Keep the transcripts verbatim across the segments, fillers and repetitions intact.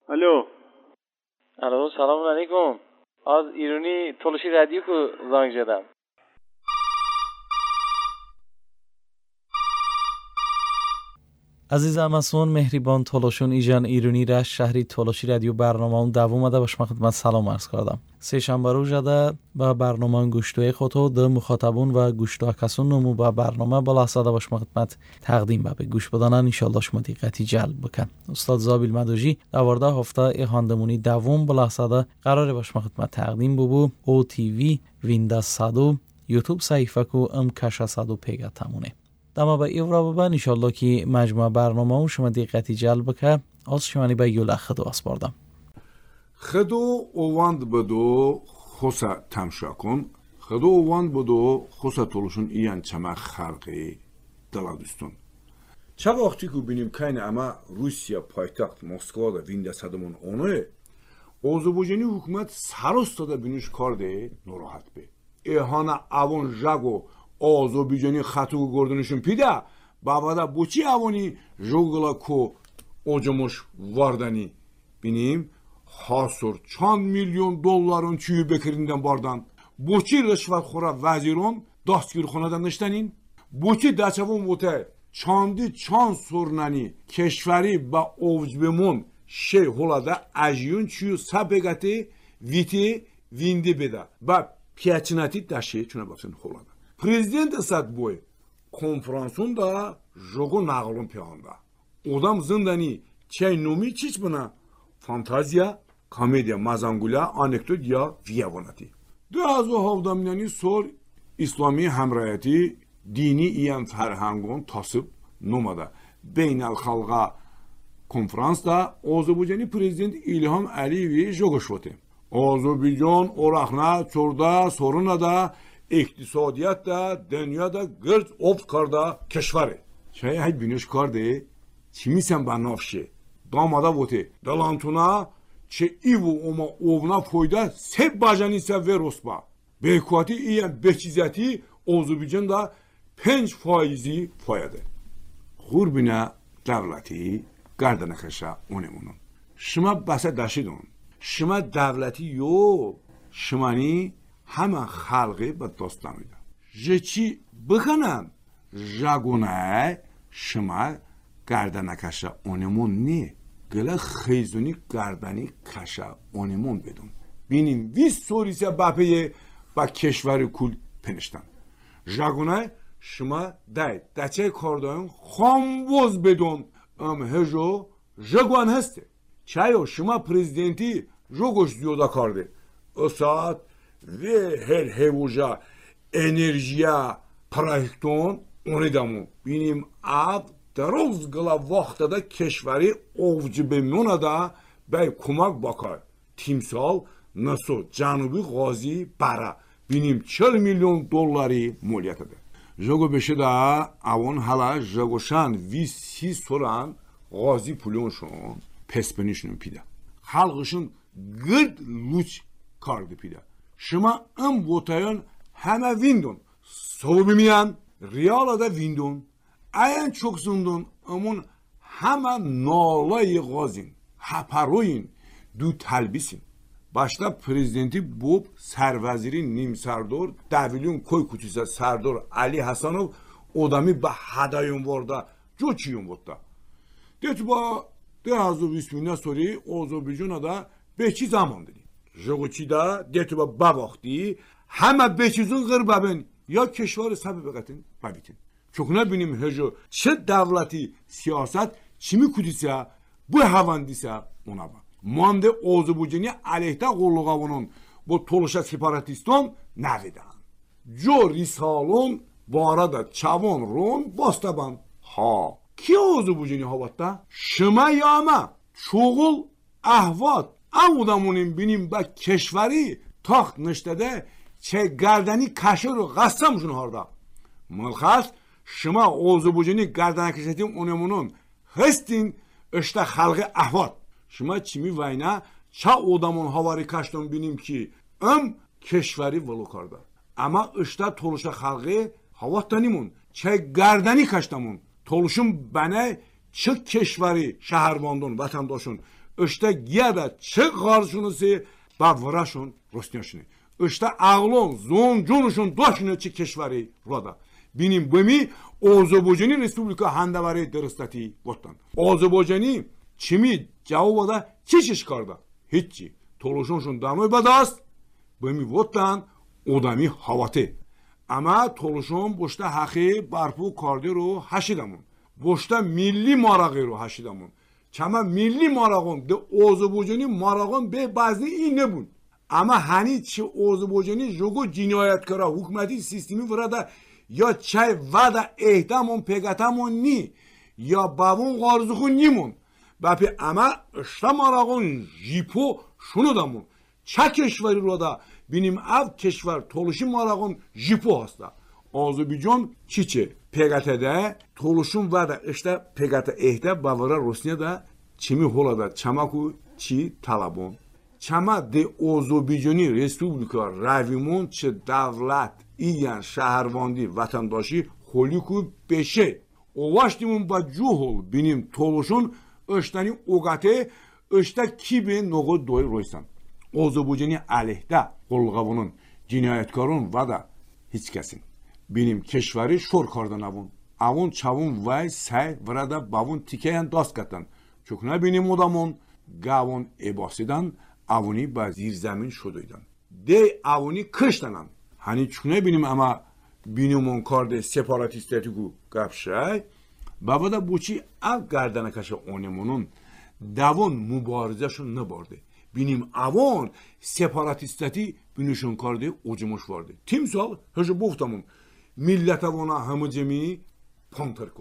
الو الو سلام علیکم. از ایرانی تولشی رادیو کو زنگ زدم. عزیزم مسون مهربان تولشون ایجان ایرانی را شهری تولشی رادیو برنامه اون دوام ادا باش خدمت سلام عرض کردم. سه شنبه روز جدا با برنامه گوشتوی خودو د مخاطبون و گوشتو کسون نمو با برنامه بالا ساده باش خدمت تقدیم به گوش بدن ان شاء شما دقتی جلب بکن. استاد زابیل مدوجی دوارده هفته اهاندمونی دوام بالا ساده قرار باش خدمت تقدیم ببو او تی وی ویندوز صد یوتیوب صفحه کو ام کش صد پیگا تمونه. دما با ایورا ببن انشالله که مجموعه برنامه اون شما دقتی جلب که از شمانی با یول خدو اسپاردم. خدو اوواند بدو خوصا تمشا کن. خدو اوواند بدو خوصا تولشون ایان چما خلقی دلادستون. چه وقتی که بینیم که اما روسیا پایتخت مسکو دا وینده صدمون اونه آذربایجانی حکومت سراستا دا بینوش کارده نراحت به. ایهانا اوان جاگو آذربایجانی خطو گردنشون پیده باودا بوچی اوانی جوگلا کو اوجموش واردانی بینیم حاصر چند میلیون دلارın çüyü bekirinden bardan بوچی رشوت خورا وزیرون دستگیر خونادن نشتنین بوچی دچوون بوته چاندی چند سورنانی کشوری با اوجبمون şey holada ajyun çüyü sabegati viti vindi beda ba piyaçinati daşı çuna bakın holada Prezident Esad boy konferansın da jogo nağılın peyanda. Odam zindani çay nomi çiç buna fantaziya, komedya, mazangula, anekdot ya viyavanati. Duazo havdamyani sor İslami hamrayati dini iyan ferhangon tasıp nomada beynel halga konferansda Azerbaycanı Prezident İlham Aliyev jogo şote. Azerbaycan oraqna çorda soruna da اقتصادیت دا دنیا دا گرد افت کرده کشوره چه های بینش کرده چی میسن با نافشه دامادا بوده دلانتونا چه ایو اوما اونا پویده سه باجانی سه ویروس با بهکواتی این بچیزیتی آذربایجان دا پنج فایزی فایده خوربینه دولتی گردنکشه اونمونون شما بسه داشیدون شما دولتی یو شمانی همه خلقی به دست نمیده جچی بخنن جاگونه شما گردن کشه اونمون نی گله خیزونی گردنی کشه اونمون بدون بینیم ویس سوریسه باپیه با کشور کل پنشتن جاگونه شما دای دچه کردن خاموز بدون ام هجو جاگوان هسته چایو شما پرزیدنتی جوگوش زیاده کرده اساد ve her hevuja enerjiya proyekton onu da mı benim ab daroz gala vaxtada keşveri ovcu bemona da bey kumak bakar timsal nasıl Canubi Gazi bara benim çıl milyon doları moliyatıdır. Jogo beşe da avon hala jogoşan visi soran Gazi pulonşon pespenişinin pide. Halkışın gırd luç kardı pide. شما ام بوتایان همه ویندون صوبی میان ریالا دا ویندون این چوک زندون امون همه نالای غازین هپروین دو تلبیسین başta prezidenti بوب سروزیری نیم سردار دویلیون کوی کتیسه سردار علی حسنov odami به هدایون ورده جو چیون بوده دیت با ده هزار بیست سوری آذربایجان دا به چی زمان دیدی جوچی دا دیت با باوختی همه بچیزون غیر ببین یا کشور سبب بقتن ببیتن چون نبینیم هجو چه دولتی سیاست چی میکودیسه bu havandisa ona bak. Mande Azerbaycan'ı aleyhte qolluğavunun bu toluşa separatiston navidan. Jo risalon bu arada çavon ron bastaban. Ha ki Azerbaycan'ı havatta? Şıma yama çoğul ahvat avdamunin binim ba keşveri taxt niştede çe gardani kaşı رو قسمشون harda. Malxas şıma Azerbaycan'ı gardana keşetim onemunun hestin işte xalqi ahvat. Şıma çimi vayna ça odamon havari kaşton binim ki ım keşveri vulukarda. Ama işte toluşa xalqi havatanimun çe gardani kaştamun toluşum bana çık keşveri şehirvandon vatandaşın اشتا گیادا چه کارشونسی با وراشون روسنیاشونه اشتا اغلون زون جونشون داشونه چه کشوری رادا بینیم بمی آذربایجانی رسپوبلیکا هندواره درستاتی وطن آذربایجانی چیمی جوابدا چیش کرده هیچی تولوشونشون دانوی بداست بمی وطن odami havati. Ama toluşum boşta haqi barpu kardi ro haşidamun. Boşta milli maraqi ro haşidamun. Çama milli maraqon de Azerbaycanı maraqon be bazı inne bun. Ama hani çi Azerbaycanı jogo cinayetkara hükümeti sistemi burada ya çay vada ehtamon pegatamon ni ya babun qarzuxun nimun. Bapi ama işte maraqon jipo şunu damun. Ça keşveri ro da benim av keşver toluşum maraqon jipo hasta. Azerbaycan çiçe pegatede toluşum var da işte pegata ehte bavara Rusya'da çimi holada çamaku çi talabon. Çama de Azerbaycanı Respublika Ravimon çe davlat iyan şehirvandi vatandaşı holiku beşe. O vaştimun ba cuhol benim toluşun öştani ogate öşta kibe nogo doy roysan. Azerbaycanı aleyhde qolğavunun cinayetkarın vada hiç kesin. Benim keşvari şor kardan avun. Avun çavun vay say vrada bavun tikeyen daskatan. Çokuna benim odamon gavun ebasidan avuni ba zirzemin şoduydan. De avuni kıştanan. Hani çokuna benim ama benim karde separatistetiku gapşay. Babada buçi av gardana kaşa onemonun davun mübarizashun nabardı. Benim avon separatistati bünüşün kardı ucumuş vardı. Timsal hıcı buftamın millet avona hamı cemi pantarkon.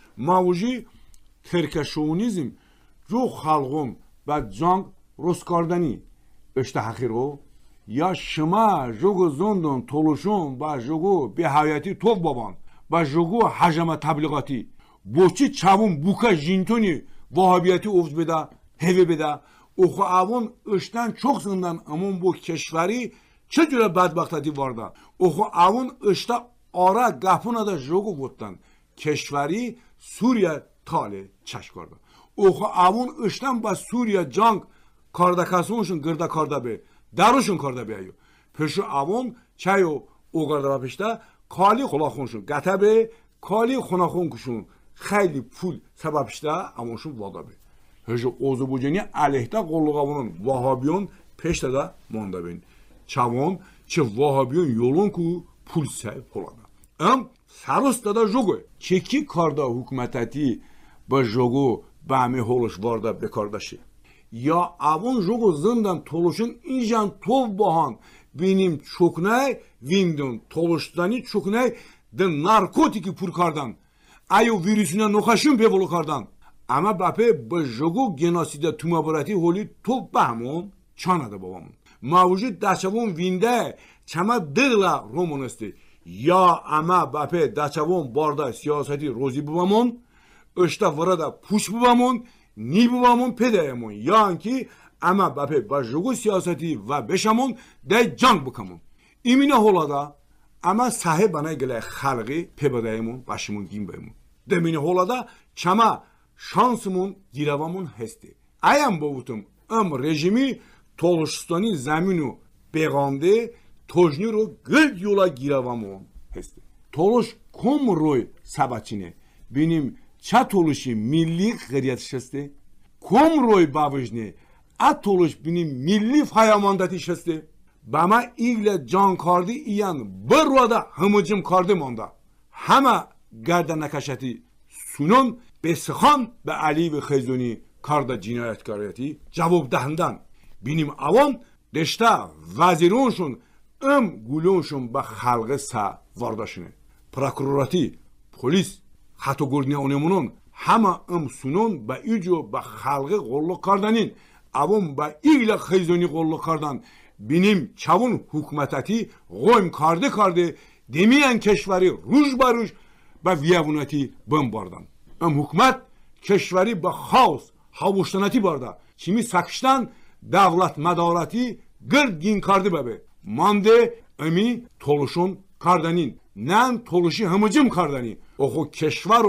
Mavuji terkeşoğunizm jo halgın ve cang roskardani işte hakiro ya şıma jogo zondon toluşun ba jogo behayati tov baban ba jogo hajama tabliğati boçi çavun buka jintoni vahabiyeti ovz beda heve beda oxu avon ıştan çok zından amun bu keşveri çe cüre bedbaxtati varda oxu avon ışta ara gapuna da jogo bottan keşveri Suriye tale çaşkarda oxu avon ıştan ba Suriye cang kardakasonşun gırda karda be daruşun karda be ayo peşu avon çayo o karda peşta kali xulaxonşun gatabe kali xunaxon kuşun خیلی پول سببشته اماشون وادا به هج Azerbaycanı aleyhte qolluğavunun Vahabiyon peşte de manda ben çavon çi Vahabiyon yolun ku pul sev polada am sarusta da jogo çeki karda hükümetati ba jogo bami holuş varda be kardeşi ya avon jogo zindan toluşun injan tov bahan benim çoknay windon toluştani çoknay de narkotiki purkardan ayo virüsüne noxaşın pevolu kardan. Ama bape ba jogo genasida tumabarati holi top bahmon çana da babamın. Mavuji daçavon vinde çama dırla romanesti. Ya ama bape daçavon barda siyaseti rozi babamın. Öşta varada puş babamın. Ni babamın pedayamın. Yani ki ama bape ba jogo siyaseti ve beşamın de can bukamın. İmine holada ama sahibana gele xalqi pebadayamın başımın gimbayamın. Demini holada çama şansımın giravamın hesti. Ayam bovutum am rejimi toluşstani zeminu beğande tojni ro gıld yola giravamın hesti. Toluş kom roy sabaçine benim ça toluşi milli gıriyat şesti. Kom roy babıjne a toluş benim milli fayamandati şesti. Bama igle can kardi iyan bir roda hımıcım kardi manda. Hama گردن نکشتی سونون به سخان به علی و خیزونی کارد جنایتکاریتی جواب دهندن بینیم اوان دشته وزیرونشون ام گولونشون به خلق سا وارداشونه پراکروراتی پلیس خطو گردنی اونمونون همه ام سونون به ایجو به خلق قلق کردنین اوان به ایل خیزونی قلق کردن بینیم چون حکومتتی قویم کرده کرده دمیان کشوری روش بروش با ویابوناتی بم باردن. ام حکومت کشوری با خاص هاوشتناتی بارده. چیمی ساکشتن devlet مدارتی گرد گین کرده ببه. مانده امی تولشون کردنین. نن تولشی همجم کردنی. اوخو کشور رو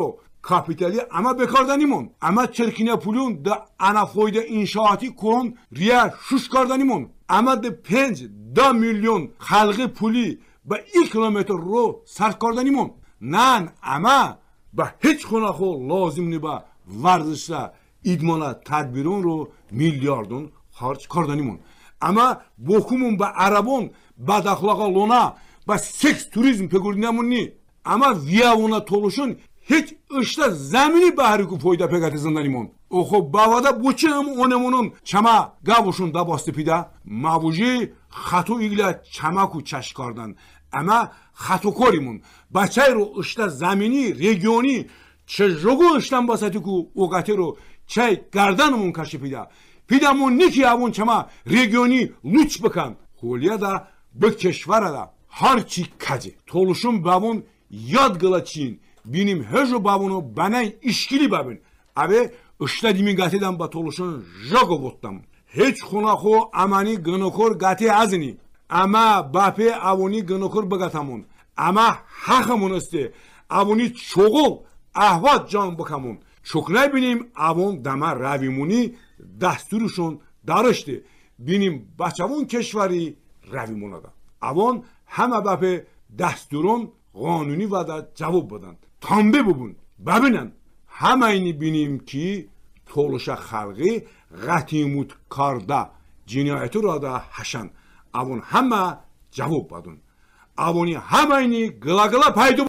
کاپیتالی اما بکاردنیمون اما چرکینه پولون ده انا فایده انشااتی کن ریا شش کاردنیمون اما ده پنج ده میلیون خلق پولی با یک کیلومتر رو سر کاردنیمون نان اما با هیچ خونه خو لازم نی با ورزشلا ایدمانا تدبیرون رو میلیاردون خرج کاردنیمون اما بوکومون با عربون بد اخلاقا لونا با سکس توریزم پگوردنیمون نی اما ویاونا تولوشون hiç ışta zemini bahri ku foyda pegati zindanimon. Oxo bavada buçinam onemonun çama gavuşun da bastı pida. Mavuji xatu igla çama ku çaşkardan. Ama xatu korimon. Baçay ro ışta zemini regioni çejogu ıştan basati ku ogati ro çay gardanımon kaşı pida. Pidamon niki avun çama regioni luç bakan. Xoliya da bu keşvara da harçi kaci. Toluşun bavun yad gılaçin. Benim hejo babunu bana işkili babın. Abi ışta dimin gatiden batoluşun jogo bottam. Hiç xunaqo amani gınokor gati azini. Ama bape avuni gınokor bagatamon. Ama haxamon iste. Avuni çoğul ahvat can bakamun. Çok ne benim avun dama ravimuni dasturuşun darıştı. Benim başavun keşvari ravimuna da. Avun hama bape dasturun qonuni va da javob badan. Tambe bubun. Babinam. Hamayni binim ki toluşa xalqi qatimut karda cinayeti ra da haşan. Avun hama javob badun. Avuni hamayni qila qila paydo